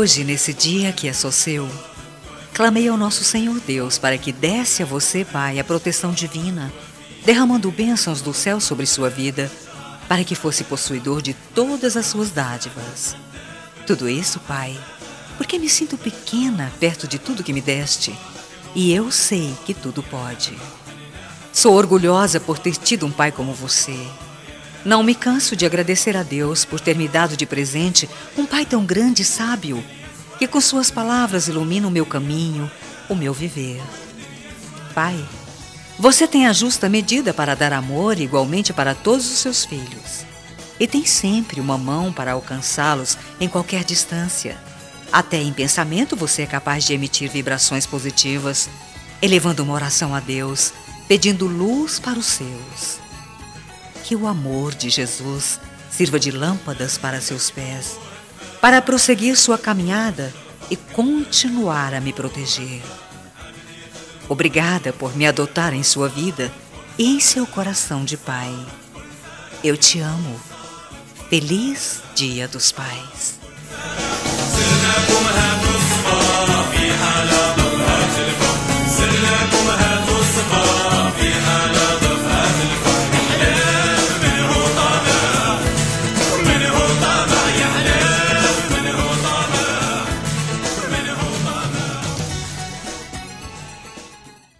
Hoje, nesse dia que é só seu, clamei ao nosso Senhor Deus para que desse a você, Pai, a proteção divina, derramando bênçãos do céu sobre sua vida, para que fosse possuidor de todas as suas dádivas. Tudo isso, Pai, porque me sinto pequena perto de tudo que me deste, e eu sei que tudo pode. Sou orgulhosa por ter tido um pai como você. Não me canso de agradecer a Deus por ter me dado de presente um pai tão grande e sábio, que com suas palavras ilumina o meu caminho, o meu viver. Pai, você tem a justa medida para dar amor igualmente para todos os seus filhos. E tem sempre uma mão para alcançá-los em qualquer distância. Até em pensamento você é capaz de emitir vibrações positivas, elevando uma oração a Deus, pedindo luz para os seus. Que o amor de Jesus sirva de lâmpadas para seus pés, para prosseguir sua caminhada e continuar a me proteger. Obrigada por me adotar em sua vida e em seu coração de pai. Eu te amo. Feliz Dia dos Pais.